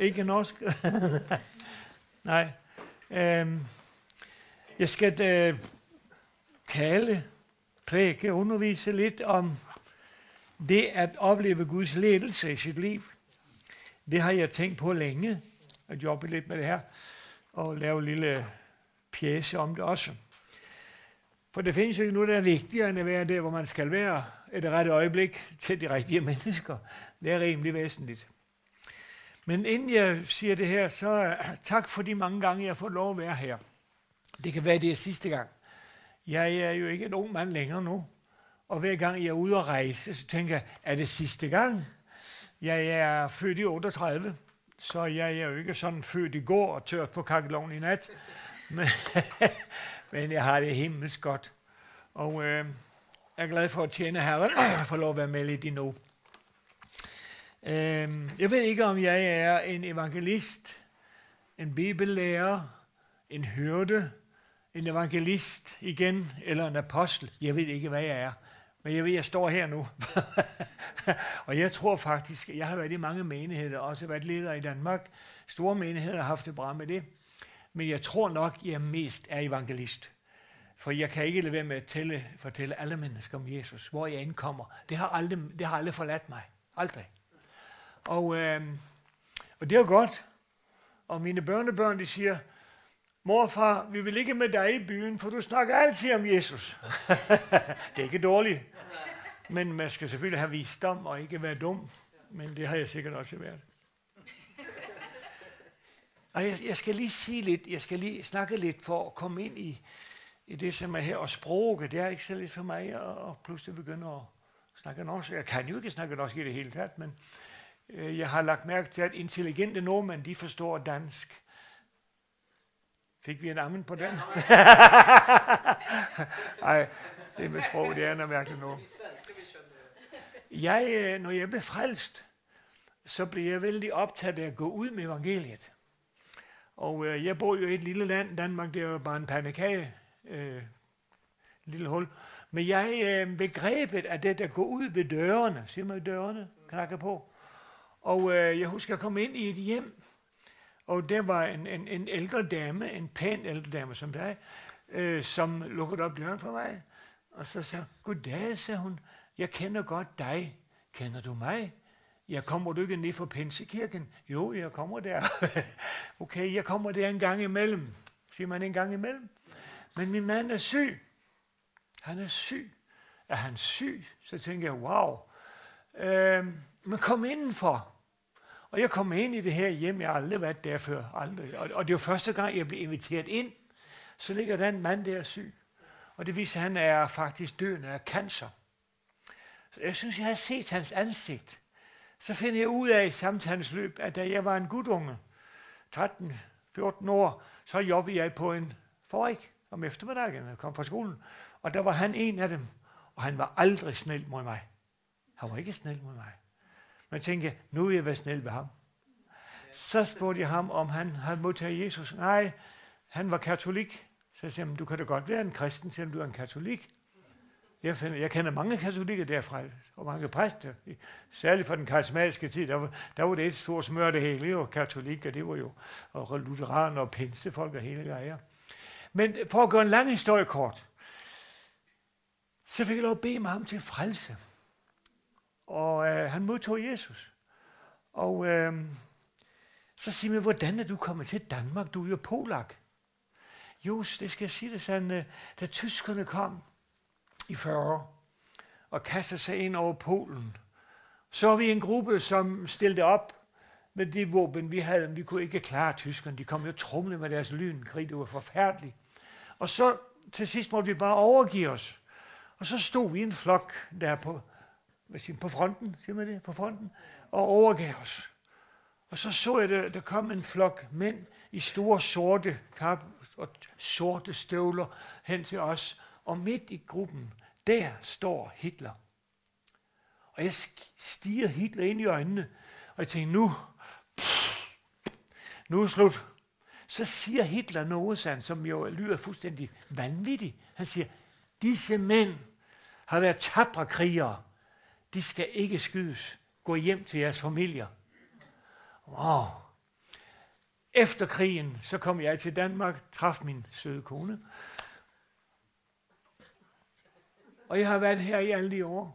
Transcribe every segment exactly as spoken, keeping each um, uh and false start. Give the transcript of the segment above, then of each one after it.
Ikke norsk? Nej. Øhm, jeg skal da tale, præke, undervise lidt om det at opleve Guds ledelse i sit liv. Det har jeg tænkt på længe, at jobbe lidt med det her, og lave en lille pjece om det også. For det findes jo ikke noget, der er vigtigere end at være der, hvor man skal være et rette øjeblik til de rigtige mennesker. Det er rimelig væsentligt. Men inden jeg siger det her, så tak for de mange gange, jeg har fået lov at være her. Det kan være, det er sidste gang. Jeg er jo ikke en ung mand længere nu. Og hver gang jeg er ude at rejse, så tænker jeg, er det sidste gang? Jeg er født i otteogtredive, så jeg er jo ikke sådan født i går og tørt på kakkelovnen i nat. Men, men jeg har det himmelsk godt. Og øh, jeg er glad for at tjene Herren og få lov at være med lidt endnu. Øh, jeg ved ikke, om jeg er en evangelist, en bibellærer, en hyrde, en evangelist igen, eller en apostel. Jeg ved ikke, hvad jeg er. Men jeg ved, at jeg står her nu. Og jeg tror faktisk, jeg har været i mange menigheder, også været leder i Danmark. Store menigheder har haft det bra med det. Men jeg tror nok, jeg mest er evangelist. For jeg kan ikke lade være med at tælle, fortælle alle mennesker om Jesus, hvor jeg indkommer. Det har aldrig, det har aldrig forladt mig. Aldrig. Og, øh, og det er jo godt. Og mine børnebørn, de siger, morfar, vi vil ikke med dig i byen, for du snakker altid om Jesus. Det er ikke dårligt. Men man skal selvfølgelig have visdom og ikke være dum. Men det har jeg sikkert også været. Og jeg, jeg skal lige sige lidt, jeg skal lige snakke lidt for at komme ind i, i det, som er her. Og sproget, det er ikke så lidt for mig at, at pludselig begynde at snakke norsk. Jeg kan jo ikke snakke norsk i det hele taget, men øh, jeg har lagt mærke til, at intelligente nordmænd, de forstår dansk. Fik vi en amen på den? Nej, det med sprog, det er noget mærkeligt nu. Jeg, når jeg blev frelst, så blev jeg vældig optaget af at gå ud med evangeliet. Og øh, jeg bor jo i et lille land, Danmark, det er jo bare en pandekage, øh, lille hul. Men jeg øh, begrebet af det, der går ud ved dørene, siger man dørene, knakker på. Og øh, jeg husker, at komme ind i et hjem, og der var en, en, en ældre dame, en pæn ældre dame som dig, øh, som lukkede op døren for mig. Og så sagde hun, goddag, sagde hun, jeg kender godt dig. Kender du mig? Jeg kommer du ikke ned fra Pinsekirken? Jo, jeg kommer der. Okay, jeg kommer der en gang imellem. Siger man en gang imellem? Men min mand er syg. Han er syg. Er han syg? Så tænker jeg, wow. Øh, men kom indenfor. Og jeg kom ind i det her hjem, jeg har aldrig været der før. Aldrig. Og, og det var første gang, jeg blev inviteret ind. Så ligger der en mand, der er syg. Og det viser, at han er faktisk døende af cancer. Så jeg synes, jeg har set hans ansigt. Så finder jeg ud af i samtalens løb, at da jeg var en gudunge, tretten fjorten år, så jobbede jeg på en fabrik om eftermiddagen, jeg kom fra skolen. Og der var han en af dem, og han var aldrig snæld mod mig. Han var ikke snæld mod mig. Men jeg tænkte, nu vil jeg være snæld ved ham. Så spurgte jeg ham, om han havde modtaget Jesus. Nej, han var katolik. Så jeg sagde, du kan da godt være en kristen, selvom du er en katolik. Jeg, finder, jeg kender mange katolikker derfra, og mange præster. Særligt fra den karismatiske tid, der var, der var det et stort smør det hele, og katolikker, det var jo og lutheraner og pinsefolk og hele greier. Men for at gøre en lang historie kort, så fik jeg lov at bede med ham til frelse. Og øh, han modtog Jesus. Og øh, så siger jeg, hvordan er du kommet til Danmark? Du er jo polak. Jo, det skal jeg sige det sådan, øh, da tyskerne kom i fyrre og kastede sig ind over Polen, så var vi en gruppe, som stillede op med de våben, vi havde. Vi kunne ikke klare tyskerne. De kom jo trumlende med deres lynkrig. Det var forfærdeligt. Og så til sidst måtte vi bare overgive os. Og så stod vi en flok der på Hvad siger, på fronten, siger man det, på fronten, og overgav os. Og så så jeg, der, der kom en flok mænd i store sorte kap og sorte støvler hen til os. Og midt i gruppen, der står Hitler. Og jeg stiger Hitler ind i øjnene, og jeg tænker, nu, pff, nu er det slut. Så siger Hitler noget, sådan, som jo lyder fuldstændig vanvittigt. Han siger, disse mænd har været tapre krigere. De skal ikke skydes. Gå hjem til jeres familier. Wow. Efter krigen, så kom jeg til Danmark, traf min søde kone. Og jeg har været her i alle de år.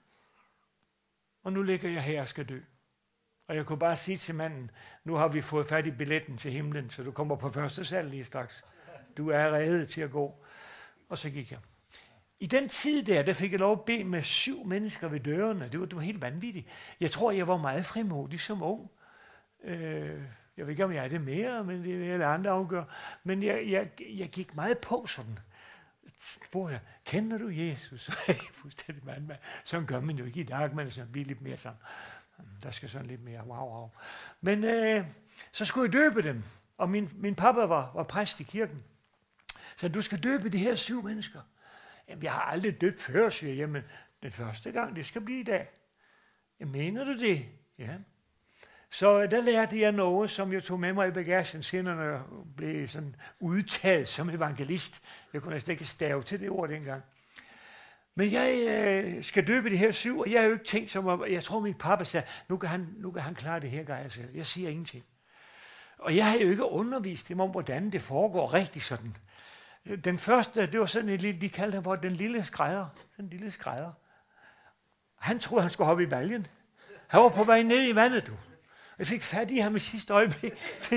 Og nu ligger jeg her og skal dø. Og jeg kunne bare sige til manden, nu har vi fået fat i billetten til himlen, så du kommer på første sal lige straks. Du er reddet til at gå. Og så gik jeg. I den tid der, der fik jeg lov at bede med syv mennesker ved dørene. Det var, det var helt vanvittigt. Jeg tror, jeg var meget frimodig som ung. Øh, jeg ved ikke, om jeg er det mere, men det vil alle andre afgøre. Men jeg, jeg, jeg gik meget på sådan. Spurgte jeg, kender du Jesus? Fuldstændig mand, mand. Sådan gør man jo ikke i dag, men så bliver lidt mere sådan. Der skal sådan lidt mere wow, wow. Men øh, så skulle jeg døbe dem. Og min, min pappa var, var præst i kirken. Så du skal døbe de her syv mennesker. Jamen, jeg har aldrig døbt før, siger jeg. Jamen, den første gang, det skal blive i dag. Jeg mener du det? Ja. Så der lærte jeg noget, som jeg tog med mig i bagagen, senere når jeg blev sådan udtaget som evangelist. Jeg kunne næsten ikke stave til det ord dengang. Men jeg øh, skal døbe de her syv, og jeg har jo ikke tænkt som, at jeg tror min pappa sagde, nu kan han, nu kan han klare det her, gør jeg selv. Jeg siger ingenting. Og jeg har jo ikke undervist dem om, hvordan det foregår rigtig sådan. Den første, det var sådan en lille, de kaldte ham for den lille skrædder. Sådan en lille skrædder. Han troede, han skulle hoppe i baljen. Han var på vej ned i vandet, du. Jeg fik fat i ham i sidste øjeblik.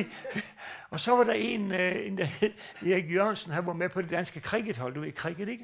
Og så var der en, en der hed Erik Jørgensen, han var med på det danske crickethold. Du ved cricket, ikke?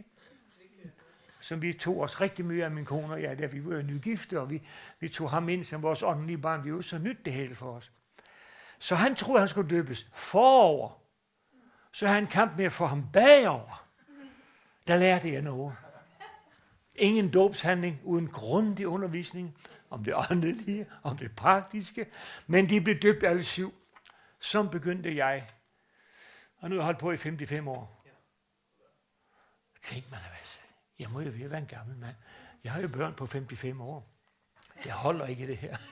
Som vi tog os rigtig mye af min kone og jeg, der vi var nygifte, og vi, vi tog ham ind som vores åndelige barn. Vi var så nyt det hele for os. Så han troede, han skulle døbes forover. Så havde han kamp med at få ham bagover. Der lærte jeg noget. Ingen dåbshandling uden grundig undervisning om det åndelige, om det praktiske. Men de blev døbt alle syv. Så begyndte jeg. Og nu har jeg holdt på i femogfem år. Tænk man, hvad jeg må jo være en gammel mand. Jeg har jo børn på femogfem år. Jeg holder ikke det her.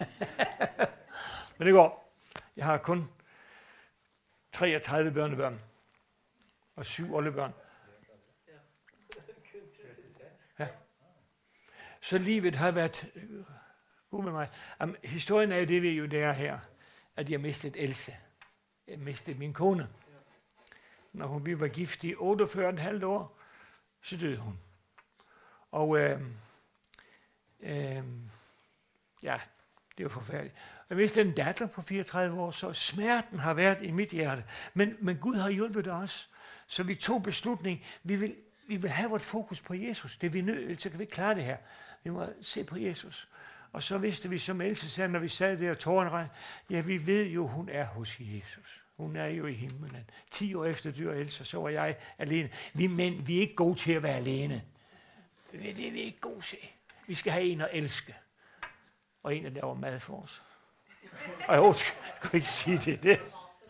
Men det går. Jeg har kun treogtredive børnebørn. Og syv oldebørn. Ja. Så livet har været god med mig. Jamen, historien er det, vi jo det er her, at jeg mistede Else. Jeg mistede min kone. Når hun, vi var gift i otteogfyrre komma fem år, så døde hun. Og øh, øh, ja, det var forfærdeligt. Jeg mistede en datter på fireogtredive år, så smerten har været i mit hjerte. Men, men Gud har hjulpet os. Så vi tog beslutning. Vi vil, vi vil have vores fokus på Jesus. Det er vi nødt, så kan vi ikke klare det her. Vi må se på Jesus. Og så vidste vi, som Else sagde, når vi sad der og tårerne regn, ja, vi ved jo, hun er hos Jesus. Hun er jo i himlen. Ti år efter dør Else, så var jeg alene. Vi mænd, vi er ikke gode til at være alene. Det er vi ikke gode til. Vi skal have en at elske. Og en, der laver mad for os. Og jeg kunne ikke sige det. det.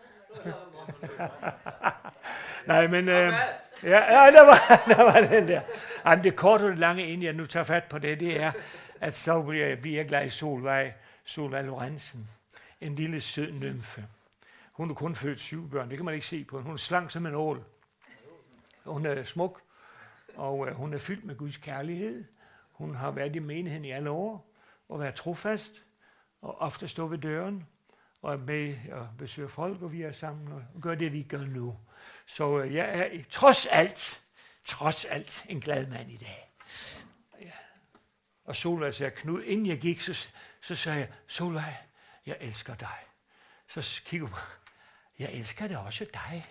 Nej, men... Øh, ja, ja, der var, der var den der. Jamen, det korte og det lange, inden jeg nu tager fat på det, det er, at så bliver jeg, bliver jeg glad i Solvej, Solvej Lorentzen. En lille sød nymfe. Hun er kun født syv børn, det kan man ikke se på. Hun er slank som en ål. Hun er smuk, og øh, hun er fyldt med Guds kærlighed. Hun har været i menigheden i alle år, og været trofast, og ofte stå ved døren, og er med og besøger folk, og vi er sammen og gør det, vi gør nu. Så øh, jeg er trods alt, trods alt en glad mand i dag. Ja. Og Solvej sagde, Knud, inden jeg gik, så, så sagde jeg, Solvej, jeg elsker dig. Så kigger hun, jeg elsker det også dig.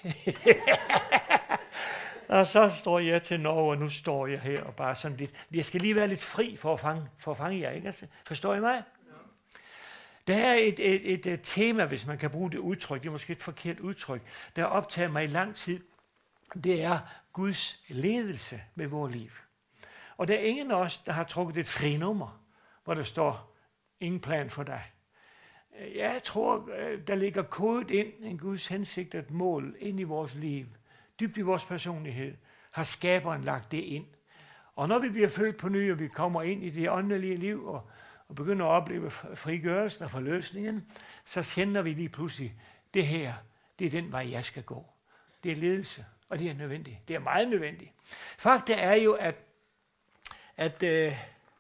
Og så står jeg til Norge, og nu står jeg her og bare sådan lidt. Jeg skal lige være lidt fri for at fange, for at fange jer, ikke? Forstår I mig? Ja. Der er et, et, et, et tema, hvis man kan bruge det udtryk, det er måske et forkert udtryk, der optager mig i lang tid. Det er Guds ledelse med vores liv. Og der er ingen af os, der har trukket et frinummer, hvor der står, ingen plan for dig. Jeg tror, der ligger kodet ind en Guds hensigt, et mål ind i vores liv. Dybt i vores personlighed, har skaberen lagt det ind. Og når vi bliver født på ny, og vi kommer ind i det åndelige liv, og, og begynder at opleve frigørelsen og forløsningen, så kender vi lige pludselig, det her, det er den vej, jeg skal gå. Det er ledelse, og det er nødvendigt. Det er meget nødvendigt. Fakta er jo, at, at øh,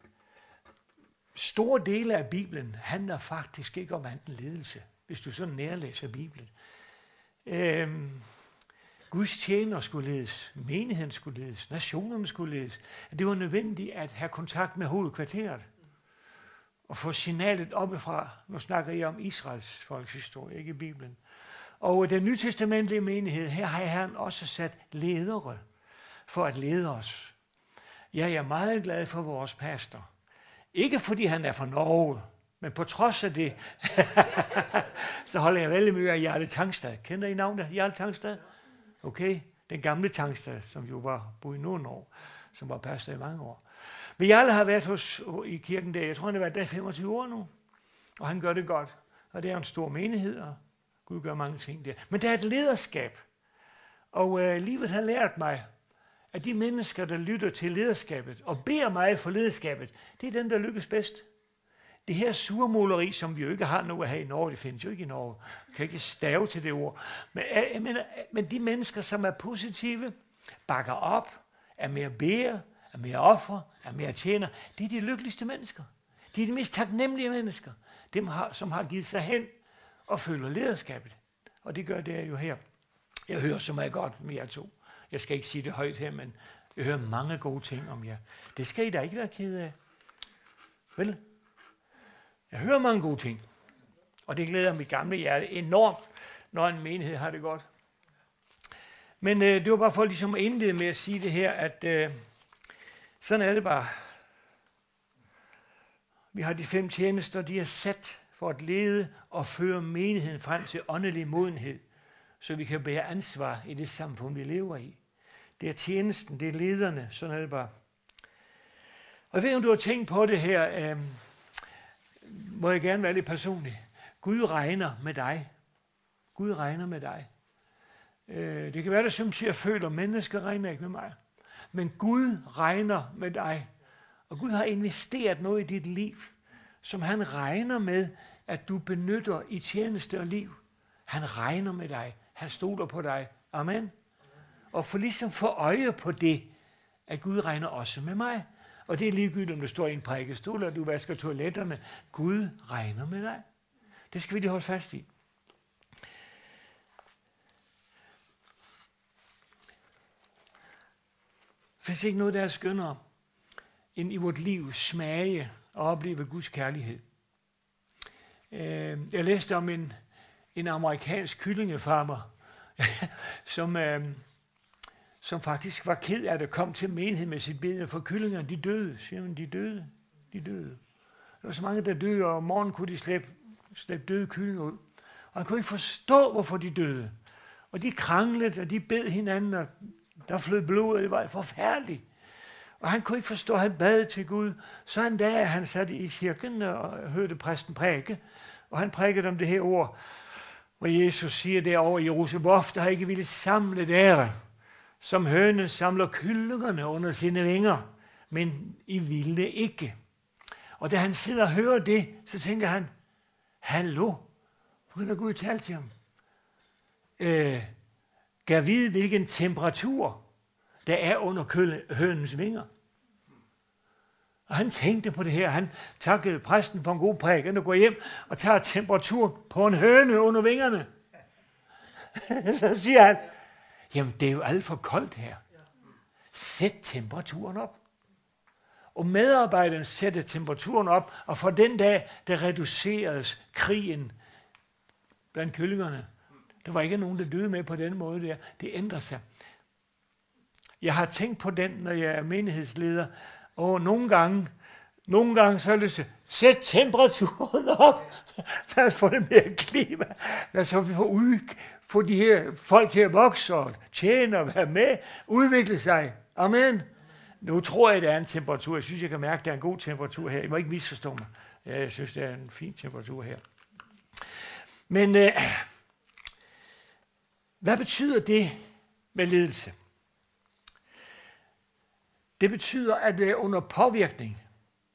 store dele af Bibelen handler faktisk ikke om anden ledelse, hvis du så nærlæser Bibelen. Øhm, Guds tjener skulle ledes, menigheden skulle ledes, nationerne skulle ledes. Det var nødvendigt at have kontakt med hovedkvarteret og få signalet oppefra. Nu snakker jeg om Israels folks historie, ikke i Bibelen. Og den nytestamentlige menighed, her har Herren også sat ledere for at lede os. Jeg er meget glad for vores pastor. Ikke fordi han er fra Norge, men på trods af det, så holder jeg veldig mye af Jarle Tangstad. Kender I navnet Jarle Tangstad? Okay, den gamle Tangstad, som jo var boet i nogle år, som var pastor i mange år. Men Jarle har været hos, i kirken der, jeg tror han har været der femogtyve år nu, og han gør det godt. Og det er en stor menighed, og Gud gør mange ting der. Men der er et lederskab, og øh, livet har lært mig, at de mennesker, der lytter til lederskabet og beder mig for lederskabet, det er den, der lykkes bedst. Det her surmåleri, som vi jo ikke har noget at have i Norge, det findes jo ikke i Norge. Jeg kan ikke stave til det ord. Men, jeg mener, men de mennesker, som er positive, bakker op, er mere beder, er mere offer, er mere tjener, det er de lykkeligste mennesker. De er de mest taknemmelige mennesker. Dem, som har givet sig hen og følger lederskabet. Og det gør det jo her. Jeg hører så meget godt med jer to. Jeg skal ikke sige det højt her, men jeg hører mange gode ting om jer. Det skal I da ikke være ked af. Vel? Jeg hører mange gode ting. Og det glæder mit gamle hjerte enormt, når en menighed har det godt. Men øh, det var bare for ligesom at indlede med at sige det her, at øh, sådan er det bare. Vi har de fem tjenester, de er sat for at lede og føre menigheden frem til åndelig modenhed, så vi kan bære ansvar i det samfund, vi lever i. Det er tjenesten, det er lederne, sådan er det bare. Og jeg ved, om du har tænkt på det her, øh, må jeg gerne være lidt personlig. Gud regner med dig. Gud regner med dig. Øh, det kan være, at som jeg føler, at mennesker regner ikke med mig. Men Gud regner med dig. Og Gud har investeret noget i dit liv, som han regner med, at du benytter i tjeneste og liv. Han regner med dig. Han stoler på dig. Amen. Og for ligesom få øje på det, at Gud regner også med mig. Og det er ligegyldigt, om du står i en prædikestol, eller du vasker toiletterne. Gud regner med dig. Det skal vi lige holde fast i. Der findes ikke noget, der er skønnere, end i vort liv smage og opleve Guds kærlighed. Jeg læste om en, en amerikansk kyllingefarmer, som, som faktisk var ked af at komme til menighed med sit bede for kyllingerne. De døde, siger man, de døde, de døde. Der var så mange, der døde, og om morgenen kunne de slæbe, slæbe døde kyllinger ud. Og han kunne ikke forstå, hvorfor de døde. Og de kranglede, og de bed hinanden, og der flød blod, og det var forfærdeligt. Og han kunne ikke forstå, at han bad til Gud. Så en dag, han satte i kirken og hørte præsten prædike, og han prædikede om det her ord, hvor Jesus siger derovre i Jerusalem, hvorfor har ikke ville samle dere, som hønen samler kyllingerne under sine vinger, men I ville ikke. Og da han sidder og hører det, så tænker han, hallo, begynder Gud at tale til ham. Øh, Gav vide, hvilken temperatur der er under kølle, hønens vinger. Og han tænkte på det her. Han takkede præsten for en god prædiken og går hjem og tager temperaturen på en høne under vingerne. Så siger han, jamen det er jo alt for koldt her. Sæt temperaturen op. Og medarbejderen sætter temperaturen op, og for den dag, der reduceres krigen blandt kyllingerne. Der var ikke nogen, der døde med på den måde der. Det ændrer sig. Jeg har tænkt på den, når jeg er menighedsleder, og nogle gange, nogle gange så er det så, sæt temperaturen op. Lad os få det mere klima. Lad os få, ud, få de her folk til at vokse og tjene og være med, udvikle sig. Amen. Nu tror jeg, det er en temperatur. Jeg synes, jeg kan mærke, at det er en god temperatur her. I må ikke misforstå mig. Jeg synes, det er en fin temperatur her. Men øh, hvad betyder det med ledelse? Det betyder, at det er under påvirkning.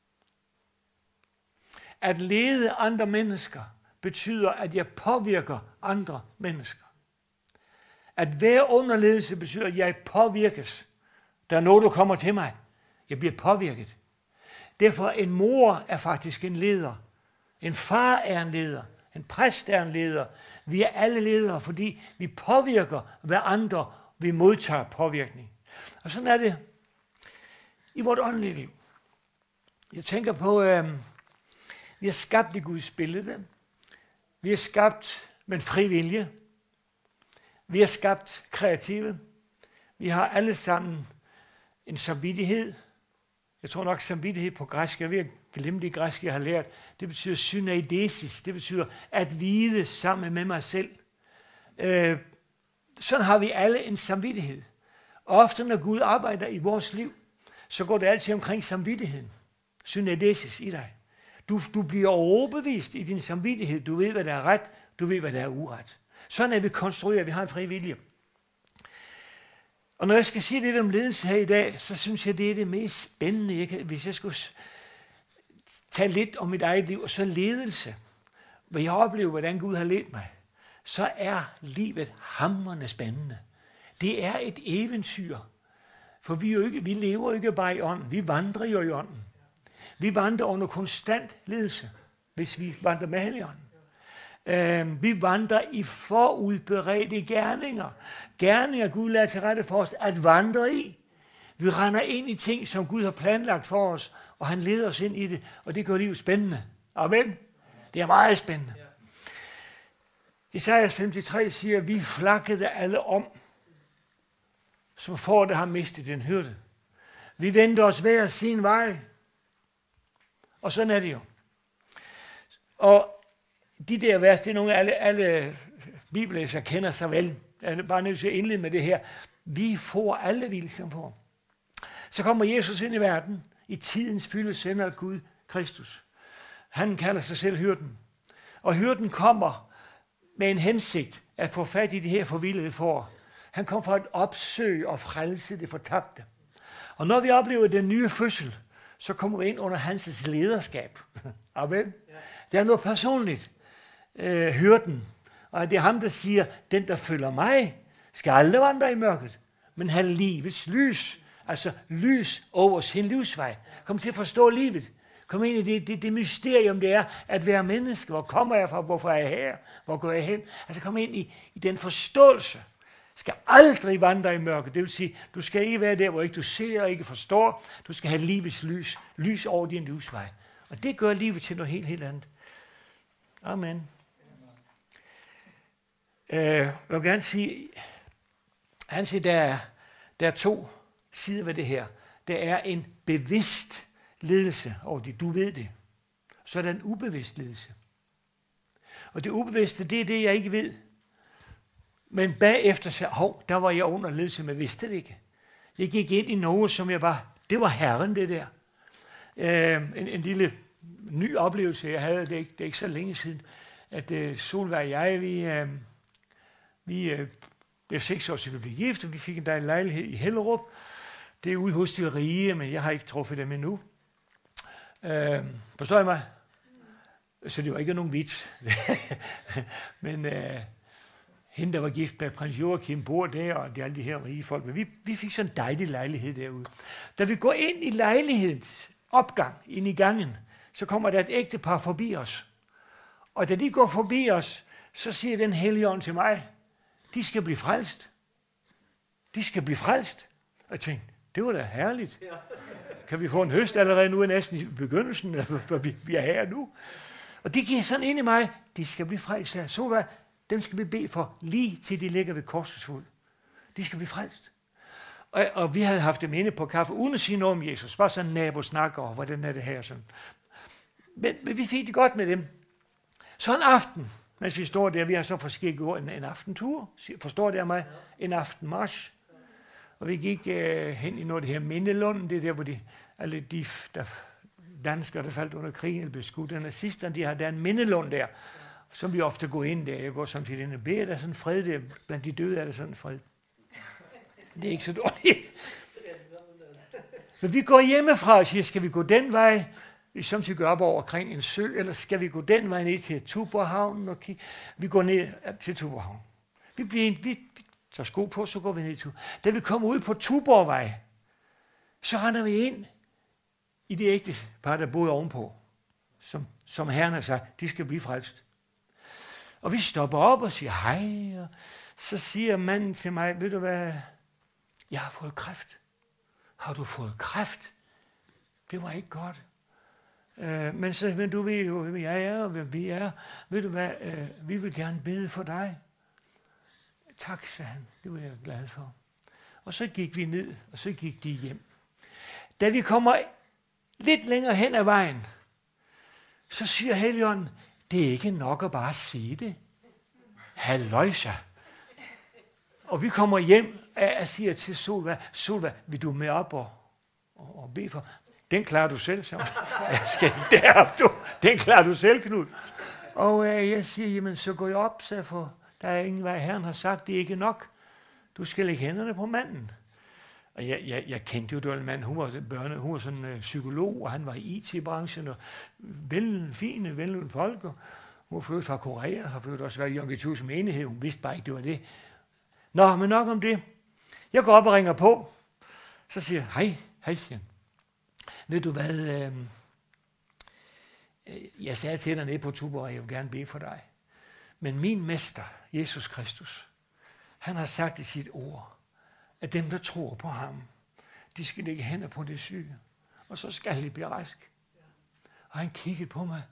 At lede andre mennesker betyder, at jeg påvirker andre mennesker. At være under ledelse betyder, at jeg påvirkes. Der er noget, der kommer til mig. Jeg bliver påvirket. Derfor en mor er faktisk en leder. En far er en leder. En præst er en leder. Vi er alle ledere, fordi vi påvirker, hvad andre vi modtager påvirkning. Og sådan er det i vort åndelige liv. Jeg tænker på, øh, vi er skabt i Guds billede. Vi er skabt med en fri vilje. Vi er skabt kreative. Vi har alle sammen en samvittighed. Jeg tror nok samvittighed på græsk. Jeg vil glemme det græske, jeg har lært. Det betyder synaidesis. Det betyder at hvile sammen med mig selv. Øh, sådan har vi alle en samvittighed. Og ofte når Gud arbejder i vores liv, så går det altid omkring samvittigheden. Synaidesis i dig. Du, du bliver overbevist i din samvittighed. Du ved, hvad der er ret. Du ved, hvad der er uret. Sådan er vi konstrueret. Vi har en fri vilje. Og når jeg skal sige lidt om ledelse her i dag, så synes jeg, det er det mest spændende. Jeg kan, hvis jeg skulle tage lidt om mit eget liv, og så ledelse, hvor jeg oplever, hvordan Gud har ledt mig, så er livet hamrende spændende. Det er et eventyr. For vi, jo ikke, vi lever jo ikke bare i ånden. Vi vandrer jo i ånden. Vi vandrer under konstant ledelse, hvis vi vandrer med Helligånden. Uh, vi vandrer i forudberedte gerninger. Gerninger, Gud lader til rette for os at vandre i. Vi render ind i ting, som Gud har planlagt for os, og han leder os ind i det, og det gør livet spændende. Amen. Det er meget spændende. Esajas femogtres siger, vi flakkede alle om, som får det har mistet den hyrde. Vi vendte os hver sin vej. Og sådan er det jo. Og de der vers, det er nogle, alle, alle bibellæsere kender sig vel. Jeg er bare nødt til at indlede med det her. Vi får alle hvilsom for. Så kommer Jesus ind i verden. I tidens fylde sender Gud Kristus. Han kalder sig selv hyrden. Og hyrden kommer med en hensigt at få fat i de her forvildede får. Han kom for at opsøge og frelse det fortabte. Og når vi oplever den nye fødsel, så kommer vi ind under hans lederskab. Amen. Det er noget personligt. Øh, hyrden. Og det er ham, der siger, den der følger mig, skal aldrig vandre i mørket, men have livets lys. Altså lys over sin livsvej. Kom til at forstå livet. Kom ind i det, det, det mysterium, det er at være menneske. Hvor kommer jeg fra? Hvorfor er jeg her? Hvor går jeg hen? Altså kom ind i, i den forståelse. Skal aldrig vandre i mørket. Det vil sige, du skal ikke være der, hvor ikke du ser og ikke forstår. Du skal have livets lys. Lys over din livsvej. Og det gør livet til noget helt, helt andet. Amen. Uh, jeg vil gerne sige, han siger, der er, der er to sider ved det her. Der er en bevidst ledelse over det. Du ved det. Så er der en ubevidst ledelse. Og det ubevidste, det er det, jeg ikke ved. Men bagefter så, hov, der var jeg under ledelse, men jeg vidste det ikke. Jeg gik ind i noget, som jeg var, det var Herren, det der. Uh, en, en lille ny oplevelse, jeg havde, det er ikke, det er ikke så længe siden, at uh, Solveig og jeg, vi, uh, vi uh, blev seks år siden vi blev gift, og vi fik en dejlig lejlighed i Hellerup. Det er ude hos de rige, men jeg har ikke truffet dem endnu. Uh, forstår I mig? Så det var ikke nogen vits. men uh, hende, der var gift med prins Joachim, bor der, og det er alle de her rige folk. Men vi, vi fik sådan en dejlig lejlighed derude. Da vi går ind i lejlighedens opgang, ind i gangen, så kommer der et ægtepar forbi os. Og da de går forbi os, så siger den hellige ånd til mig, de skal blive frelst. De skal blive frelst. Og jeg tænkte, det var da herligt. Kan vi få en høst allerede nu, er næsten i begyndelsen, for vi, vi er her nu. Og det giver sådan ind i mig, de skal blive frelst. Så hvad, dem skal vi bede for, lige til de ligger ved korsets fod. De skal blive frelst. Og, og vi havde haft dem inde på kaffe, uden at sige noget om Jesus. Bare sådan en nabo snakker over, hvordan er det her. Sådan. Men, men vi fik det godt med dem. Så en aften, mens vi står der, vi har så forskellige år, en, en aftentur, forstår det af mig? En aftenmarsch. Og vi gik øh, hen i noget af det her Mindelund, det er der, hvor de, alle de der, danskere, der faldt under krigen, eller blev skudt af nazisterne, de har der en Mindelund der, som vi ofte går ind der. Jeg går samtidig ind og beder, der er sådan fred der, blandt de døde er der sådan fred. Det er ikke så dårligt. Så vi går hjemmefra og siger, skal vi gå den vej, vi samtidig går op over omkring en sø, eller skal vi gå den vej ned til Tuborghavnen og kigge? Vi går ned til Tuborghavnen. Vi, bliver, vi, vi tager sko på, så går vi ned til. Da vi kommer ud på Tuborgvej, så render vi ind i det ægte par, der boede ovenpå, som, som Herren har sagt, de skal blive frelst. Og vi stopper op og siger hej, og så siger manden til mig, ved du hvad, jeg har fået kræft. Har du fået kræft? Det var ikke godt. Øh, men så, men du ved jo, hvem jeg er, og hvem vi er. Ved du hvad, øh, vi vil gerne bede for dig. Tak, sagde han. Det var jeg glad for. Og så gik vi ned, og så gik de hjem. Da vi kommer lidt længere hen ad vejen, så siger Helligånden, det er ikke nok at bare sige det. Halløjsa. Og vi kommer hjem, og jeg siger til Solva, Solva, vil du med op og, og, og bede for? Den klarer du selv, så jeg skal derop, du. Den klarer du selv, Knud. Og øh, jeg siger, jamen så går jeg op, så for der er ingen vej. Herren har sagt, det er ikke nok. Du skal lægge hænderne på manden. Og jeg, jeg, jeg kendte jo den mand, hun var, børne, hun var sådan en uh, psykolog, og han var i I T-branchen, og vel, fine, velnødende folk, og hun var flyttet fra Korea, har flyttet også været i Jongetus menighed, hun vidste bare ikke, det var det. Nå, men nok om det. Jeg går op og ringer på, så siger jeg, hej, hej, siger han. Ved du hvad, øh, jeg sagde til dig nede på Tuborg, jeg vil gerne bede for dig. Men min mester, Jesus Kristus, han har sagt i sit ord, at dem, der tror på ham, de skal lægge hænder på det syge, og så skal de blive rask. Og han kiggede på mig.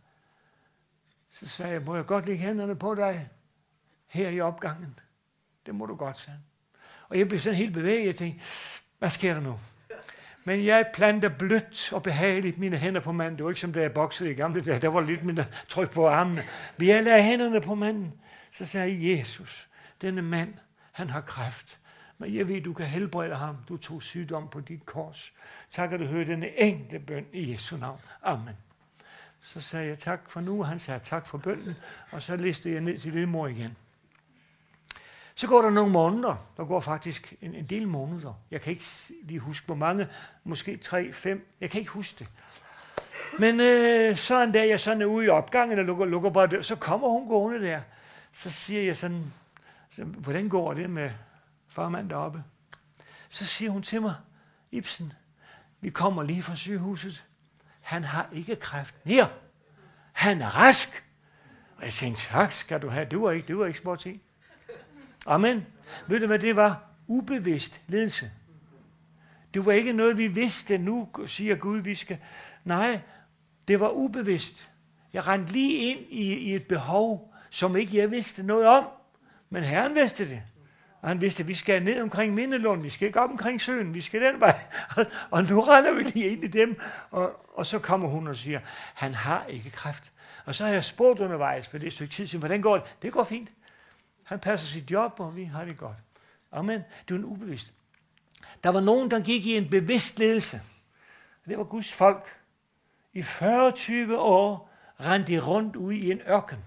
Så sagde jeg, må jeg godt lægge hænderne på dig her i opgangen? Det må du godt, sagde han. Og jeg blev sådan helt bevæget. Jeg tænkte, hvad sker der nu? Men jeg planter blødt og behageligt mine hænder på manden. Det var ikke som da jeg boksede i gamle dage. Der var lidt mindre tryk på armene. Men jeg lagde hænderne på manden. Så sagde jeg, Jesus, denne mand, han har kræft. Men jeg ved, du kan helbrede ham. Du tog sygdom på dit kors. Tak, at du hørte denne enkle bøn i Jesu navn. Amen. Så sagde jeg tak for nu, og han sagde tak for bønnen. Og så listede jeg ned til lillemor igen. Så går der nogle måneder. Der går faktisk en, en del måneder. Jeg kan ikke lige huske, hvor mange. Måske tre, fem. Jeg kan ikke huske det. Men øh, så en dag, jeg sådan er ude i opgangen, og lukker, lukker bare dør, så kommer hun gående der. Så siger jeg sådan, så, hvordan går det med farmand deroppe? Så siger hun til mig, Ibsen, vi kommer lige fra sygehuset. Han har ikke kræft mere. Han er rask. Og jeg tænkte, tak skal du have. Det var ikke, det var ikke små ting. Amen. Ved du hvad det var? Ubevidst ledelse. Det var ikke noget, vi vidste. Nu siger Gud, vi skal. Nej, det var ubevidst. Jeg rendte lige ind i, i et behov, som ikke jeg vidste noget om. Men Herren vidste det. Og han vidste, at vi skal ned omkring Mindelund. Vi skal ikke op omkring søen. Vi skal den vej. Og, og nu render vi lige ind i dem. Og, og så kommer hun og siger, han har ikke kræft. Og så har jeg spurgt undervejs for det stykke tid siden, hvordan går det? Det går fint. Han passer sit job, og vi har det godt. Amen. Det var en ubevidst. Der var nogen, der gik i en bevidst ledelse. Det var Guds folk. I fyrre til tyve år rendte de rundt ude i en ørken.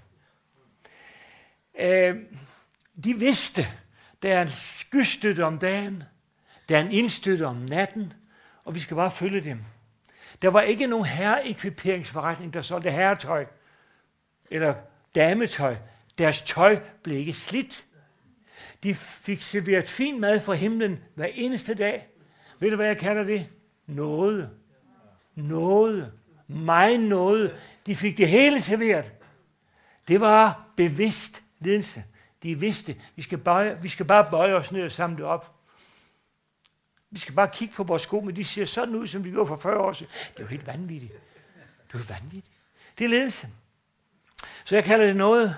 Øh, de vidste, der er en skystøtte om dagen, der er en indstøtte om natten, og vi skal bare følge dem. Der var ikke nogen herreekviperingsforretning, der solgte herretøj eller dametøj. Deres tøj blev ikke slidt. De fik serveret fin mad fra himlen hver eneste dag. Ved du, hvad jeg kalder det? Nåde. Nåde. Meget nåde. De fik det hele serveret. Det var bevidst ledelse. De vidste, vi skal, bøje, vi skal bare bøje os ned og samle det op. Vi skal bare kigge på vores sko, men de ser sådan ud, som de gjorde for fyrre år siden. Det er jo helt vanvittigt. Det er jo vanvittigt. Det er ledelse. Så jeg kalder det noget.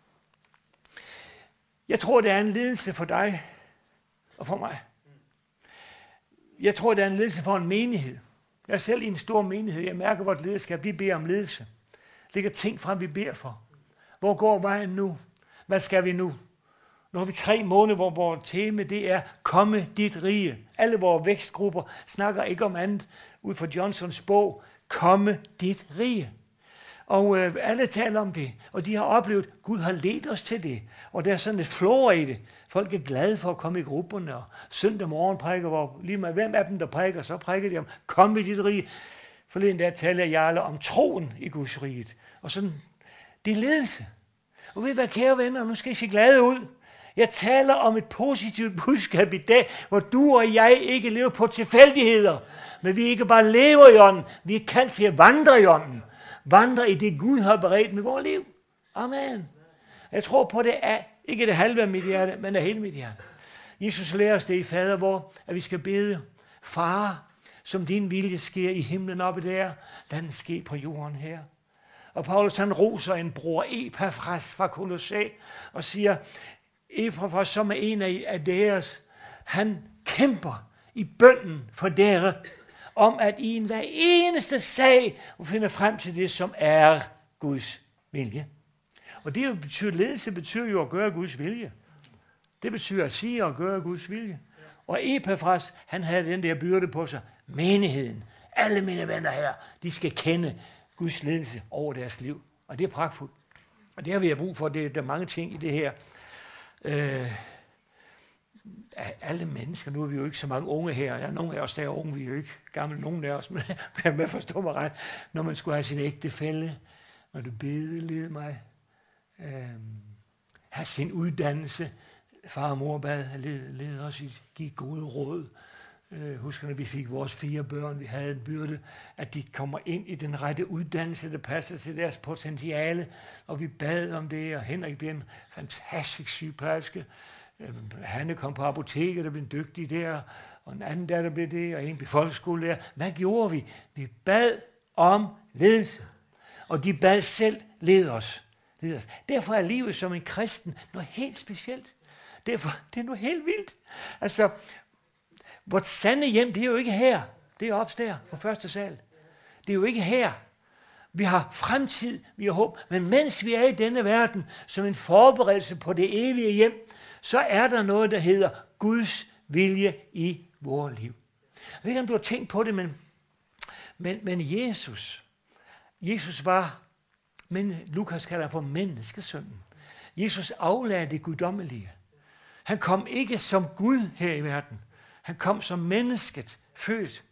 Jeg tror, det er en ledelse for dig og for mig. Jeg tror, det er en ledelse for en menighed. Jeg er selv i en stor menighed. Jeg mærker, hvor det lederskab, vi beder om ledelse. Ligger ting frem, vi beder for. Hvor går vejen nu? Hvad skal vi nu? Nu har vi tre måneder, hvor vores tema det er, komme dit rige. Alle vores vækstgrupper snakker ikke om andet ud fra Johnsons bog, komme dit rige. Og øh, alle taler om det, og de har oplevet, at Gud har ledt os til det. Og der er sådan et flor i det. Folk er glade for at komme i grupperne, og søndag morgen prædiker, hvor lige med hvem af dem, der prædiker, så prædiker de om, kom i dit rige. Forleden der taler Jarle om troen i Guds riget. Og sådan, det er ledelse. Og ved I hvad, kære venner, nu skal I se glade ud. Jeg taler om et positivt budskab i dag, hvor du og jeg ikke lever på tilfældigheder, men vi ikke bare lever i ånden, vi er kaldt til at vandre i ånden. Vandre i det, Gud har beredt med vores liv. Amen. Jeg tror på det af, ikke det halve af mit hjerte, men af hele mit hjerte. Jesus lærer os det i fader, hvor at vi skal bede, Far, som din vilje sker i himlen oppe der, den sker på jorden her. Og Paulus han roser en bror Epafras fra Kolossæ og siger, Epafras, som er en af deres, han kæmper i bønnen for dere, om at i en hver eneste sag finder frem til det, som er Guds vilje. Og det betyder, ledelse betyder jo at gøre Guds vilje. Det betyder at sige og gøre Guds vilje. Og Epafras, han havde den der byrde på sig. Menigheden, alle mine venner her, de skal kende Guds ledelse over deres liv. Og det er pragtfuldt. Og det har vi har brug for. Det, der er mange ting i det her. Øh, alle mennesker, nu er vi jo ikke så mange unge her. Der er nogle af os, der er unge, vi er jo ikke gamle, nogen af os, men man forstår mig ret. Når man skulle have sin ægtefælle, når du bede, led mig, øh, have sin uddannelse, far og mor bad, led, led os i, give gode råd. Øh, husker, når vi fik vores fire børn, vi havde en byrde, at de kommer ind i den rette uddannelse, der passer til deres potentiale, og vi bad om det, og Henrik blev en fantastisk sygeplejerske. Øh, Hanne kom på apoteket, der blev dygtig der, og en anden der, der blev det, og en blev folkeskolelærer. Hvad gjorde vi? Vi bad om ledelse, og de bad selv led os. led os. Derfor er livet som en kristen noget helt specielt. Derfor, det er noget helt vildt. Altså, vort sande hjem, det er jo ikke her. Det er oppe der på første sal. Det er jo ikke her. Vi har fremtid, vi har håb. Men mens vi er i denne verden, som en forberedelse på det evige hjem, så er der noget, der hedder Guds vilje i vores liv. Jeg ved ikke, om du har tænkt på det, men, men, men Jesus, Jesus var, men Lukas kalder for menneskesønnen. Jesus aflagde det guddommelige. Han kom ikke som Gud her i verden. Han kom som mennesket, født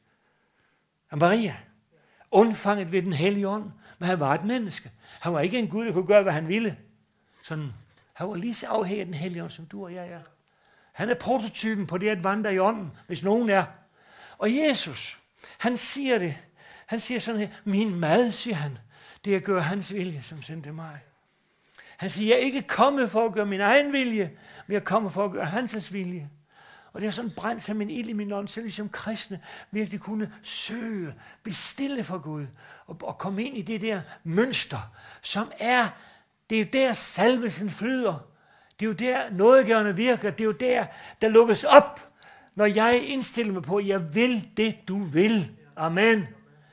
af Maria, undfanget ved den hellige ånd, men han var et menneske. Han var ikke en Gud, der kunne gøre, hvad han ville. Sådan, han var lige så afhængig af den hellige ånd, som du og jeg er. Han er prototypen på det at vandre i ånden, hvis nogen er. Og Jesus, han siger det. Han siger sådan her, min mad, siger han, det er at gøre hans vilje, som sendte mig. Han siger, jeg er ikke kommet for at gøre min egen vilje, men jeg er kommet for at gøre hans vilje. Og det er sådan brændt som en ild i min ånd, selv ligesom kristne virkelig kunne søge, blive stille for Gud, og, og komme ind i det der mønster, som er, det er jo der salvelsen flyder. Det er jo der nådegørende virker. Det er jo der, der lukkes op, når jeg indstiller mig på, at jeg vil det, du vil. Amen.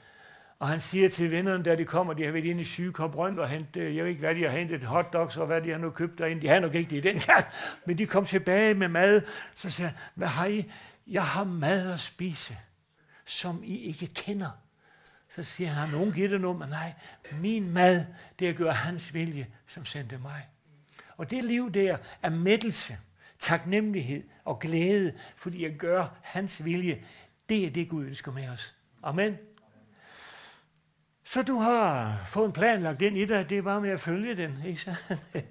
Og han siger til vennerne, da de kommer, de har været inde i Sygekop Brønd og hentet, jeg ved ikke, hvad de har hentet, hotdogs og hvad de har nu købt derinde. De har nok ikke det i den gang, men de kom tilbage med mad. Så siger han, hvad har I? Jeg har mad at spise, som I ikke kender. Så siger han, har nogen givet det noget? Men nej, min mad, det er at gøre hans vilje, som sendte mig. Og det liv der er mættelse, taknemmelighed og glæde, fordi jeg gør hans vilje. Det er det, Gud ønsker med os. Amen. Så du har fået en plan lagt ind i dig, det er bare med at følge den, ikke så?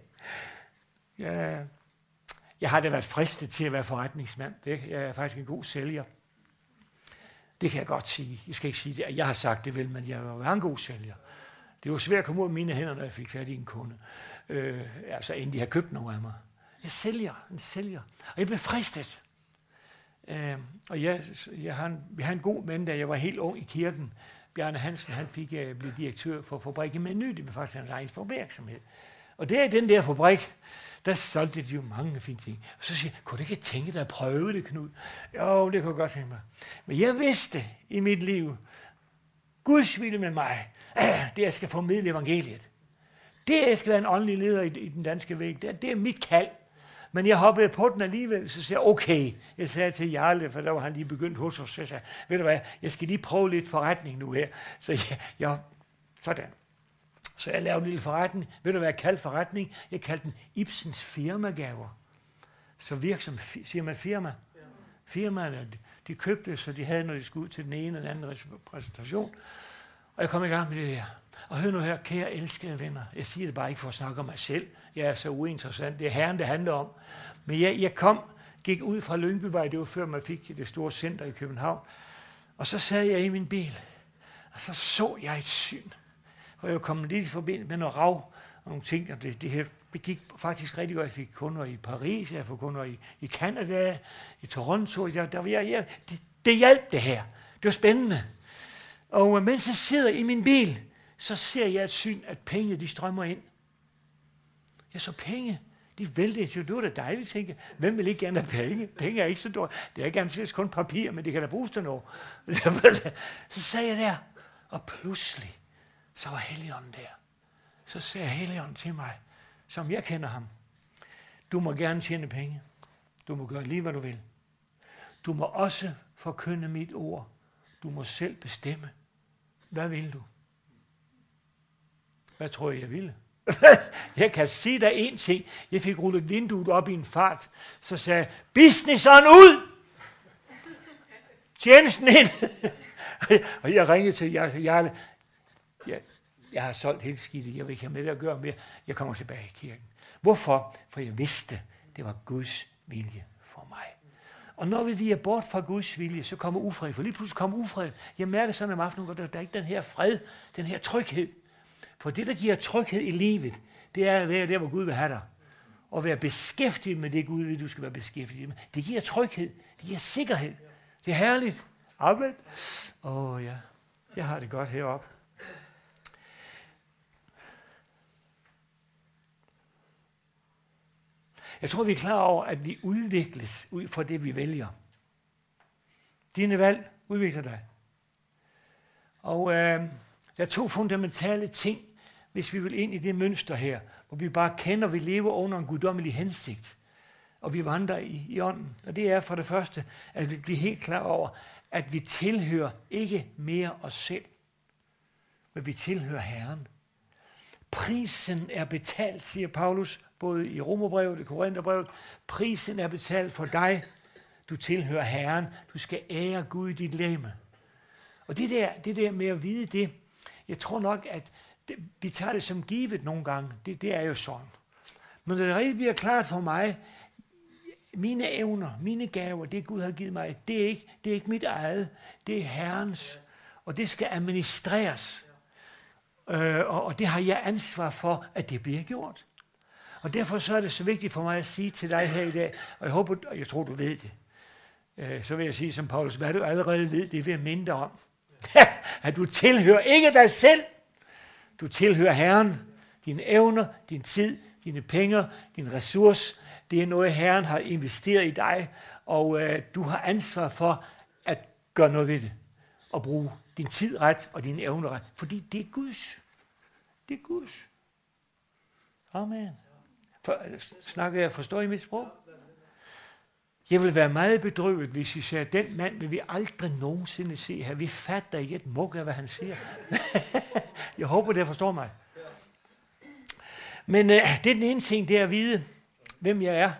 Ja. Jeg har da været fristet til at være forretningsmand. Jeg er faktisk en god sælger. Det kan jeg godt sige. Jeg skal ikke sige det, jeg har sagt det vel, men jeg var en god sælger. Det var svært at komme ud af mine hænder, når jeg fik fat i en kunde. Øh, altså inden de har købt nogle af mig. Jeg sælger, en sælger. Og jeg blev fristet. Øh, og jeg, jeg har en, vi har en god ven, da jeg var helt ung i kirken. Bjarne Hansen, han fik uh, blive direktør for fabrikken Meny. Det var faktisk hans egen fabriksomhed. Og der i den der fabrik, der solgte de jo mange fine ting. Og så siger jeg, kunne du ikke tænke dig at prøve det, Knud? Jo, det kunne jeg godt tænke mig. Men jeg vidste i mit liv, Guds vilje med mig, det er, at jeg skal formidle evangeliet. Det er, at jeg skal være en åndelig leder i, i den danske væg. Det, det er mit kald. Men jeg hoppede på den alligevel, så siger jeg, okay. Jeg sagde til Jarle, for der var han lige begyndt hos os, så jeg sagde, ved du hvad, jeg skal lige prøve lidt forretning nu her. Så jeg, jeg sådan. Så jeg lavede en lille forretning. Ved du hvad jeg kaldte forretning? Jeg kaldte den Ibsens firmagaver. Så virksom, siger man firma? Firmaerne, de købte, så de havde, når de skulle ud til den ene eller anden præsentation. Og jeg kom i gang med det her. Og hør nu her, kære elskede venner. Jeg siger det bare ikke for at snakke om mig selv. Jeg er så uinteressant. Det er Herren, det handler om. Men jeg, jeg kom, gik ud fra Lyngbyvej, det var før man fik det store center i København. Og så sad jeg i min bil, og så så jeg et syn. Og jeg kom lidt i forbindelse med noget rav og nogle ting, og det, det her Det gik faktisk rigtig godt. Jeg fik kunder i Paris, jeg fik kunder i, i Canada, i Toronto. Der, der var jeg, jeg, det, det hjalp det her. Det var spændende. Og mens jeg sidder i min bil, så ser jeg et syn, at penge, de strømmer ind. Jeg så penge, de vælter. Det var da dejligt, tænker jeg. Hvem vil ikke gerne have penge? Penge er ikke så dårligt. Det er ganske kun papir, men det kan da bruges til noget. Så sagde jeg der, og pludselig, så var Helligånden der. Så sagde Helligånden til mig, som jeg kender ham. Du må gerne tjene penge. Du må gøre lige, hvad du vil. Du må også forkynde mit ord. Du må selv bestemme. Hvad vil du? Hvad tror jeg, jeg ville? Jeg kan sige dig en ting. Jeg fik rullet vinduet op i en fart. Så sagde jeg, businessen ud! Tjenesten ind! Og jeg ringede til Jarle. Jeg, jeg har solgt hele skidtet. Jeg vil ikke have med det at gøre mere. Jeg kommer tilbage i kirken. Hvorfor? For jeg vidste, det var Guds vilje for mig. Og når vi er bort fra Guds vilje, så kommer ufred. For lige pludselig kommer ufred. Jeg mærker sådan om aftenen, hvor der, der er ikke den her fred, den her tryghed. For det, der giver tryghed i livet, det er at være der, hvor Gud vil have dig. Og være beskæftiget med det, Gud vil, du skal være beskæftiget med. Det giver tryghed. Det giver sikkerhed. Det er herligt. Amen. Åh oh, ja, jeg har det godt heroppe. Jeg tror, vi er klar over, at vi udvikles ud fra det, vi vælger. Dine valg udvikler dig. Og øh, der er to fundamentale ting, hvis vi vil ind i det mønster her, hvor vi bare kender, at vi lever under en guddommelig hensigt, og vi vandrer i, i ånden. Og det er for det første, at vi bliver helt klar over, at vi tilhører ikke mere os selv, men vi tilhører Herren. Prisen er betalt, siger Paulus, både i Romerbrevet og Korintherbrevet. Prisen er betalt for dig. Du tilhører Herren. Du skal ære Gud i dit legeme. Og det der, det der med at vide det, jeg tror nok, at det, vi tager det som givet nogle gange. Det, det er jo sådan. Men når det rigtig bliver klart for mig, mine evner, mine gaver, det Gud har givet mig, det er ikke, det er ikke mit eget. Det er Herrens. Og det skal administreres. Øh, og, og det har jeg ansvar for, at det bliver gjort. Og derfor så er det så vigtigt for mig at sige til dig her i dag, og jeg håber, og jeg tror, du ved det. Øh, så vil jeg sige som Paulus, hvad du allerede ved, det vil jeg minde dig om. At du tilhører ikke dig selv. Du tilhører Herren. Dine evner, din tid, dine penge, din ressource, det er noget, Herren har investeret i dig, og øh, du har ansvar for at gøre noget ved det. Og bruge din tid ret og dine evner ret. Fordi det er Guds. Det er Guds. Amen. For, snakker jeg, forstår I mit sprog? Jeg vil være meget bedrøvet, hvis I sagde, den mand vil vi aldrig nogensinde se her. Vi fatter ikke et mug af, hvad han siger. Jeg håber, det forstår mig. Men øh, det er den ene ting, det er at vide, hvem jeg er.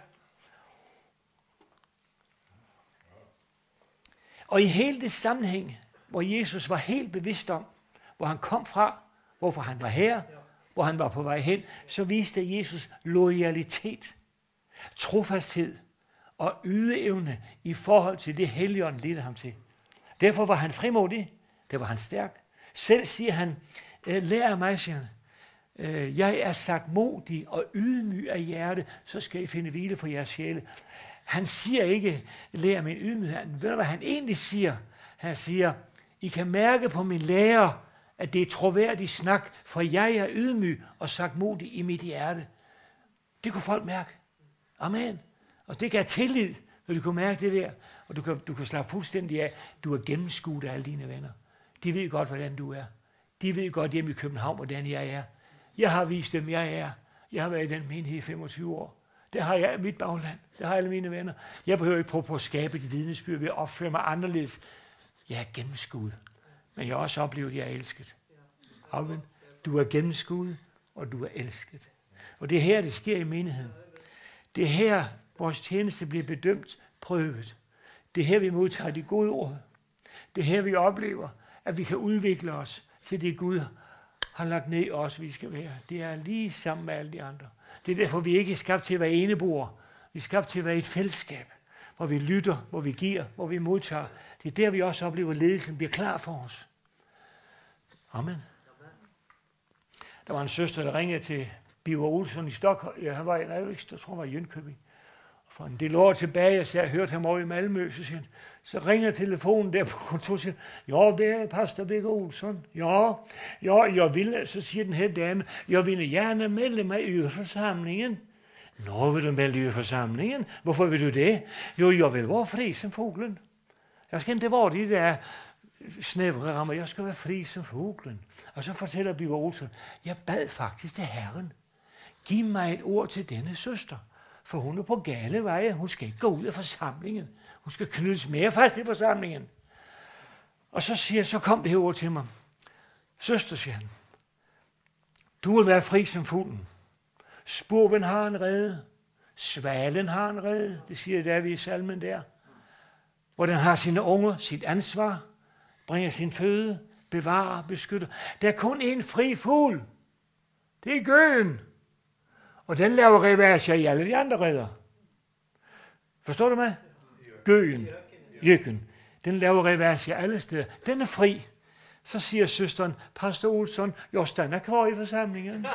Og i hele det sammenhæng, hvor Jesus var helt bevidst om, hvor han kom fra, hvorfor han var her, hvor han var på vej hen, så viste Jesus loyalitet, trofasthed og ydeevne i forhold til det, Helligånden ledte ham til. Derfor var han frimodig, det var han stærk. Selv siger han, lær af mig, siger han, jeg er sagtmodig og ydmyg af hjerte, så skal I finde hvile for jeres sjæle. Han siger ikke, lær min ydmyghed. Ved du, hvad han egentlig siger? Han siger, I kan mærke på min lærer, at det er troværdig snak, for jeg er ydmyg og sagtmodig i mit hjerte. Det kunne folk mærke. Amen. Og det gav tillid, når du kunne mærke det der. Og du kan, du kan slappe fuldstændig af. Du er gennemskuet af alle dine venner. De ved godt, hvordan du er. De ved godt hjemme i København, hvordan jeg er. Jeg har vist dem, jeg er. Jeg har været i den menighed i femogtyve år. Det har jeg i mit bagland. Det har alle mine venner. Jeg behøver ikke prøve på at skabe et vidnesbyrd ved at opføre mig anderledes. Jeg er gennemskuet. Men jeg har også oplevet, at jeg er elsket. Amen. Du er gennemskuet, og du er elsket. Og det er her, det sker i menigheden. Det er her, vores tjeneste bliver bedømt, prøvet. Det er her, vi modtager de gode ord. Det er her, vi oplever, at vi kan udvikle os til det Gud har lagt ned i os, vi skal være. Det er lige sammen med alle de andre. Det er derfor, vi ikke er skabt til at være eneboere. Vi er skabt til at være et fællesskab, hvor vi lytter, hvor vi giver, hvor vi modtager. Det er der, vi også oplever, at ledelsen bliver klar for os. Amen. Der var en søster, der ringede til Biver Olsen i Stockholm. Ja, han var, nej, jeg tror, han var i Jönköping. For en del år tilbage, så jeg hørte ham over i Malmø, så siger han, så ringer telefonen der på kontoret, siger, ja, det er pastor Biver Olsen. Ja, ja, jeg ville, så siger den her dame, jeg ville gerne melde mig i forsamlingen. Nå, vil du melde i forsamlingen? Hvorfor vil du det? Jo, jeg vil være fri som fuglen. Jeg skal ikke være de der snævre rammer, jeg skal være fri som fuglen. Og så fortæller Biver Olsen, jeg bad faktisk til Herren, giv mig et ord til denne søster, for hun er på gale veje, hun skal ikke gå ud af forsamlingen. Hun skal knyttes mere fast i forsamlingen. Og så siger så kom det her ord til mig. Søster, siger han, du vil være fri som fuglen. Spurven har en rede. Svalen har en rede. Det siger David i salmen der. Hvor den har sine unger, sit ansvar, bringer sin føde, bevarer, beskytter. Der er kun en fri fugl. Det er gøen. Og den laver reverser i alle de andre reder. Forstår du mig? Gøen. Jøkken. Den laver reverser alle steder. Den er fri. Så siger søsteren, pastor Olsson, jeg stannar kvar i forsamlingen.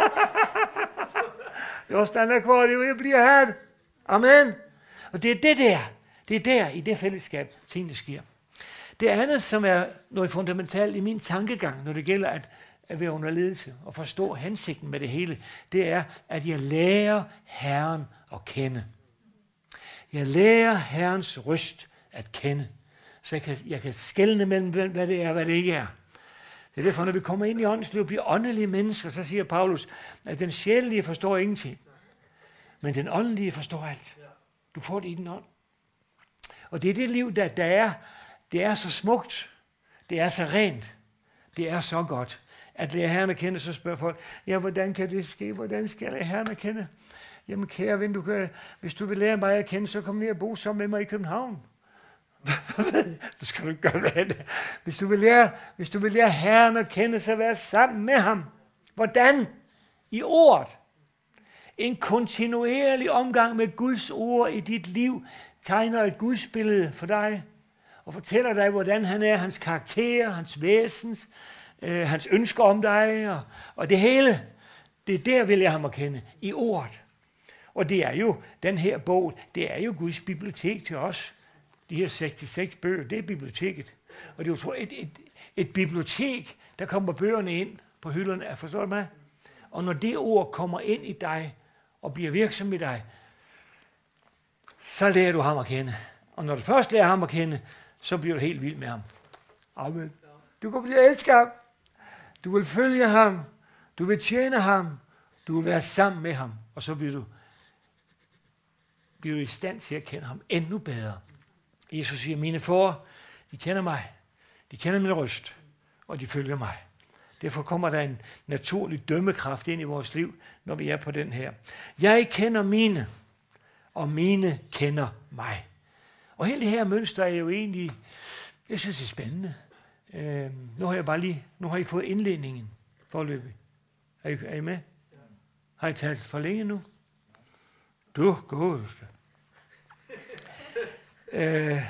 Jeg stannar kvar, jeg bliver her. Amen. Og det er det der, det er der i det fællesskab, tingene sker. Det andet, som er noget fundamentalt i min tankegang, når det gælder at, at være under ledelse og forstå hensigten med det hele, det er, at jeg lærer Herren at kende. Jeg lærer Herrens røst at kende, så jeg kan, jeg kan skelne mellem, hvad det er og hvad det ikke er. Det er derfor, når vi kommer ind i åndslivet og bliver åndelige mennesker, så siger Paulus, at den sjælelige forstår ingenting, men den åndelige forstår alt. Du får det i den ånd. Og det er det liv, der, der er. Det er så smukt. Det er så rent. Det er så godt. At lære Herren at kende, så spørger folk, ja, hvordan kan det ske? Hvordan skal jeg lære Herren at kende? Jamen, kære ven, du kan, hvis du vil lære mig at kende, så kom ned og bo sammen med mig i København. Det skal du ikke gøre det. Hvis du vil lære, hvis du vil lære Herren at kende, så vær sammen med ham. Hvordan? I ordet. En kontinuerlig omgang med Guds ord i dit liv tegner et Guds billede for dig og fortæller dig, hvordan han er, hans karakter, hans væsens, øh, hans ønsker om dig og, og det hele. Det er der, vil jeg ham at kende, i ordet. Og det er jo, den her bog, det er jo Guds bibliotek til os. De her seksogtres bøger, det er biblioteket. Og det er jo et, et, et bibliotek, der kommer bøgerne ind på hylderne. Forstår du mig? Og når det ord kommer ind i dig og bliver virksom i dig, så lærer du ham at kende. Og når du først lærer ham at kende, så bliver du helt vild med ham. Amen. Du kommer til at elske ham. Du vil følge ham. Du vil tjene ham. Du vil være sammen med ham. Og så bliver du, bliver du i stand til at kende ham endnu bedre. Jesus siger, mine får, de kender mig. De kender min røst. Og de følger mig. Derfor kommer der en naturlig dømmekraft ind i vores liv, når vi er på den her. Jeg kender mine, og mine kender mig. Og hele det her mønster er jo egentlig, jeg synes det er spændende. Øh, nu har jeg bare lige, nu har I fået indledningen forløbig. Er I, er I med? Har I talt for længe nu? Du godeste. øh,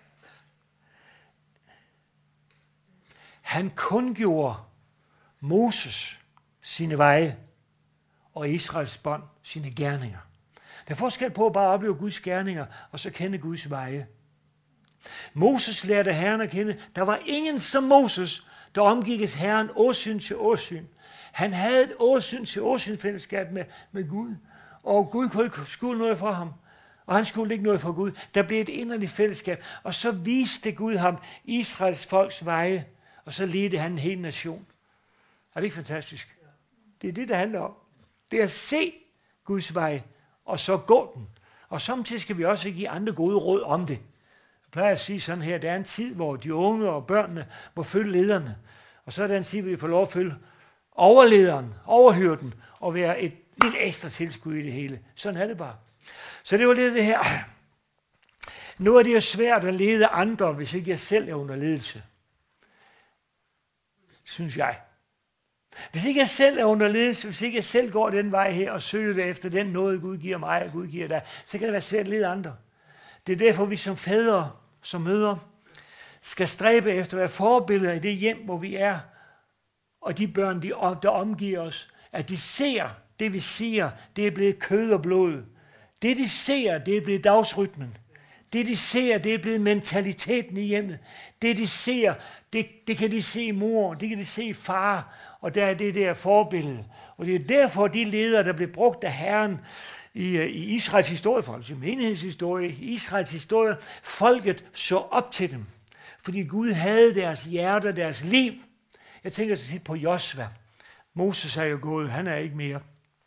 han kundgjorde Moses sine veje og Israels bånd sine gerninger. Der er forskel på at bare opleve Guds gerninger og så kende Guds veje. Moses lærte Herren at kende. Der var ingen som Moses, der omgikkes Herren åsyn til åsyn. Han havde et åsyn til åsyn fællesskab med, med Gud. Og Gud kunne ikke skjule noget fra ham. Og han skulle ikke noget fra Gud. Der blev et inderligt fællesskab. Og så viste Gud ham Israels folks veje. Og så ledte han en hel nation. Er det ikke fantastisk? Det er det, der handler om. Det er at se Guds vej, og så gå den. Og samtidig skal vi også give andre gode råd om det. Jeg plejer at sige sådan her, der er en tid, hvor de unge og børnene må følge lederne. Og så er der en tid, hvor vi får lov at følge overlederen, overhyrden, og være et lidt ekstra tilskud i det hele. Sådan er det bare. Så det var lidt det her. Nu er det jo svært at lede andre, hvis ikke jeg selv er under ledelse. Synes jeg. Hvis ikke jeg selv er under ledelse, hvis ikke jeg selv går den vej her og søger det efter den noget, Gud giver mig og Gud giver dig, så kan det være svært at lede andre. Det er derfor, vi som fædre, som mødre, skal stræbe efter at være forbilleder i det hjem, hvor vi er, og de børn, der omgiver os, at de ser det vi siger, det er blevet kød og blod. Det de ser, det er blevet dagsrytmen. Det de ser, det er blevet mentaliteten i hjemmet. Det de ser, det, det kan de se i mor, det kan de se i far, og der er det der forbillede. Og det er derfor, de ledere, der blev brugt af Herren i, i Israels historie, for eksempel menighedshistorie, i Israels historie, folket så op til dem. Fordi Gud havde deres hjerte, deres liv. Jeg tænker så tit på Josva. Moses er jo gået, han er ikke mere.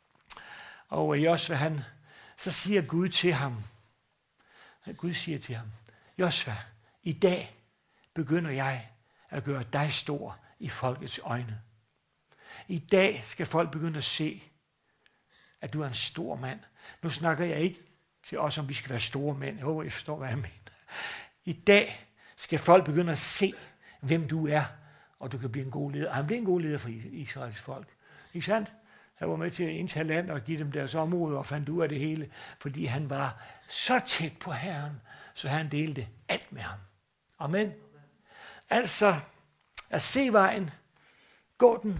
Og Josva, han, så siger Gud til ham, Gud siger til ham, Josva, i dag begynder jeg at gøre dig stor i folkets øjne. I dag skal folk begynde at se, at du er en stor mand. Nu snakker jeg ikke til os, om vi skal være store mænd. Jeg håber, I forstår, hvad jeg mener. I dag skal folk begynde at se, hvem du er, og du kan blive en god leder. Og han blev en god leder for Israels folk. Ikke sandt? Han var med til at indtage land og give dem deres område og fandt ud af det hele, fordi han var så tæt på Herren, så han delte alt med ham. Amen. Altså, at se vejen, gå den.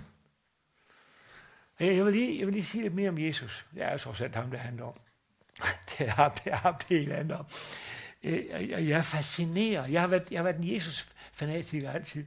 Jeg vil lige, jeg vil lige sige lidt mere om Jesus. Det er altså også ham, det handler om. Det er ham, det er ham, det hele handler om. Jeg er fascineret. Jeg har været, jeg har været en Jesus-fanatiker altid.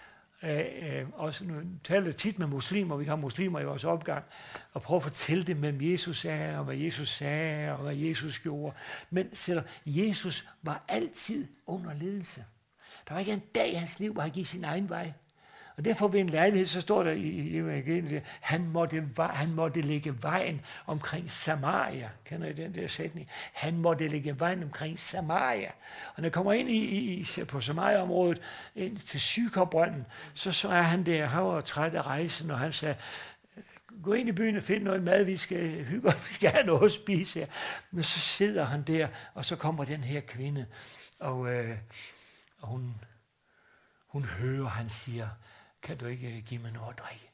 Øh, øh, også nu taler tit med muslimer, vi har muslimer i vores opgang, og prøver at fortælle dem, hvem Jesus er, og hvad Jesus sagde, og hvad Jesus gjorde. Men selv Jesus var altid under ledelse. Der var ikke en dag i hans liv, hvor han gik sin egen vej. Og derfor ved en lejlighed, så står der i evangeliet, han måtte, han måtte lægge vejen omkring Samaria. Kender I den der sætning? Han måtte lægge vejen omkring Samaria. Og når jeg kommer ind i, i, på Samaria-området, ind til Sykarbrønden, så, så er han der, han var træt af rejsen, og han sagde, gå ind i byen og find noget mad, vi skal hygge, vi skal have noget at spise her. Og så sidder han der, og så kommer den her kvinde, og, øh, og hun, hun hører, han siger, kan du ikke give mig noget at drikke?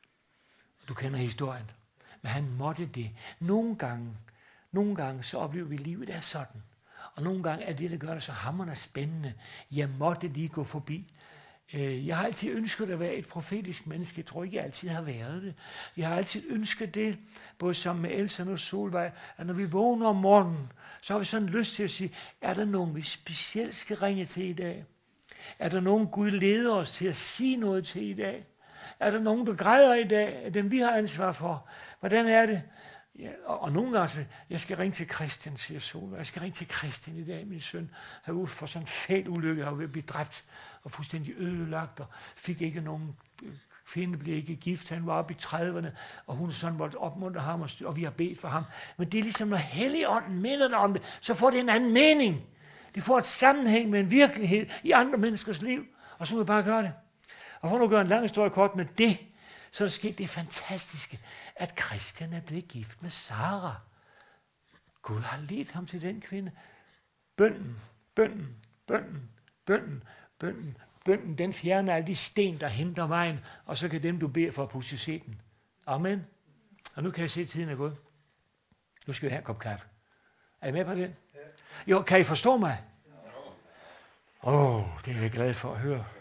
Du kender historien. Men han måtte det. Nogle gange, nogle gange så oplever vi livet er sådan. Og nogle gange er det, der gør det så hamrende spændende. Jeg måtte lige gå forbi. Jeg har altid ønsket at være et profetisk menneske. Jeg tror ikke, jeg altid har været det. Jeg har altid ønsket det, både sammen med Elsa og Solvej, at når vi vågner om morgenen, så har vi sådan lyst til at sige, er der nogen, vi specielt skal ringe til i dag? Er der nogen, Gud leder os til at sige noget til i dag? Er der nogen, der græder i dag, dem vi har ansvar for? Hvordan er det? Ja, og, og nogle gange, jeg skal ringe til Christian, siger Solvej. Jeg skal ringe til Christian i dag, min søn. Han var ude for sådan en fæl ulykke, han var ved at blive dræbt og fuldstændig ødelagt, og fik ikke nogen, kvinde blev ikke gift, han var oppe i trediverne, og hun sådan måtte opmuntre ham, og, og vi har bedt for ham. Men det er ligesom, når Helligånden minder dig om det, så får det en anden mening. Det får et sammenhæng med en virkelighed i andre menneskers liv, og så må vi bare gøre det. Og for nu at gøre en lang historie kort med det, så er der sket det fantastiske, at Christian er blevet gift med Sara. Gud har ledt ham til den kvinde. Bønnen, bønnen, bønnen, bønnen, bønnen, bønnen, den fjerner alle de sten, der hindrer vejen, og så kan dem, du beder for, pludselig se den. Amen. Og nu kan jeg se, at tiden er gået. Nu skal vi have en kop kaffe. Er I med på den? Jo, kan I forstå mig? Åh, oh, det er jeg glad for at høre.